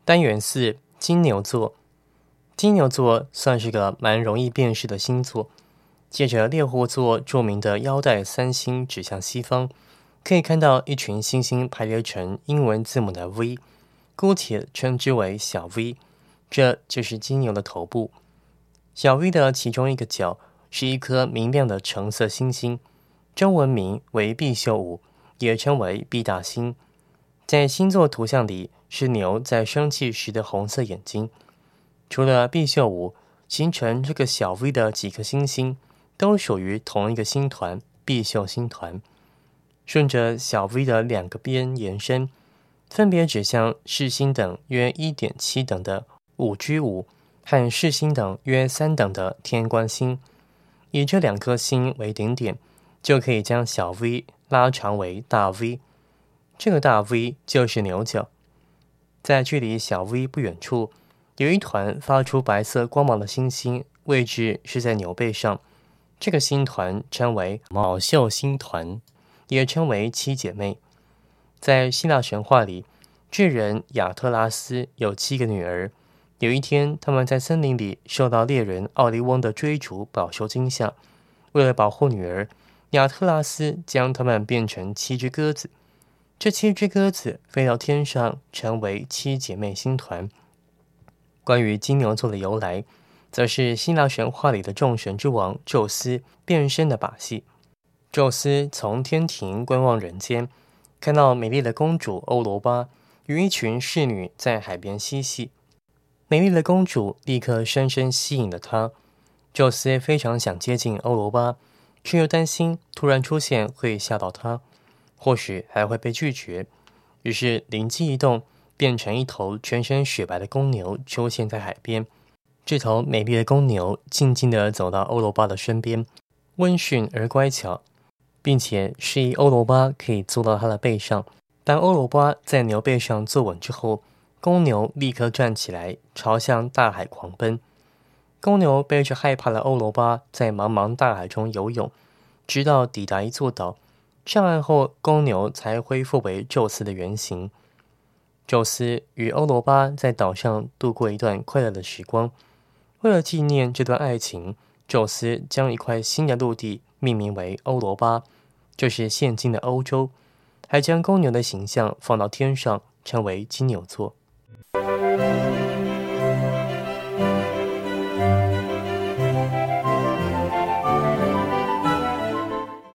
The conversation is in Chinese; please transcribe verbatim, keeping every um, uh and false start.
单元四，金牛座。金牛座算是个蛮容易辨识的星座，借着猎户座著名的腰带三星指向西方，可以看到一群星星排列成英文字母的 V， 姑且称之为小 V， 这就是金牛的头部。小 V 的其中一个角是一颗明亮的橙色星星，中文名为毕宿五，也称为毕大星。在星座图像里是牛在生气时的红色眼睛。除了毕宿五，形成这个小 V 的几颗星星都属于同一个星团毕宿星团。顺着小 V 的两个边延伸，分别指向视星等约 一点七 等的五 G 五和视星等约三等的天官星。以这两颗星为顶点，就可以将小 V 拉长为大 V。这个大 V 就是牛角。在距离小 V 不远处，有一团发出白色光芒的星星，位置是在牛背上。这个星团称为卯宿星团，也称为七姐妹。在希腊神话里，智人亚特拉斯有七个女儿。有一天，他们在森林里受到猎人奥利翁的追逐，饱受惊吓。为了保护女儿，亚特拉斯将它们变成七只鸽子。这七只鸽子飞到天上，成为七姐妹星团。关于金牛座的由来，则是希腊神话里的众神之王宙斯变身的把戏。宙斯从天庭观望人间，看到美丽的公主欧罗巴与一群侍女在海边嬉戏。美丽的公主立刻深深吸引了他。宙斯非常想接近欧罗巴，却又担心突然出现会吓到她，或许还会被拒绝。于是灵机一动，变成一头全身雪白的公牛出现在海边。这头美丽的公牛静静地走到欧罗巴的身边，温驯而乖巧，并且示意欧罗巴可以坐到他的背上。当欧罗巴在牛背上坐稳之后，公牛立刻站起来，朝向大海狂奔。公牛背着害怕的欧罗巴在茫茫大海中游泳，直到抵达一座岛。上岸后，公牛才恢复为宙斯的原形。宙斯与欧罗巴在岛上度过一段快乐的时光。为了纪念这段爱情，宙斯将一块新的陆地命名为欧罗巴，就是现今的欧洲，还将公牛的形象放到天上，称为金牛座。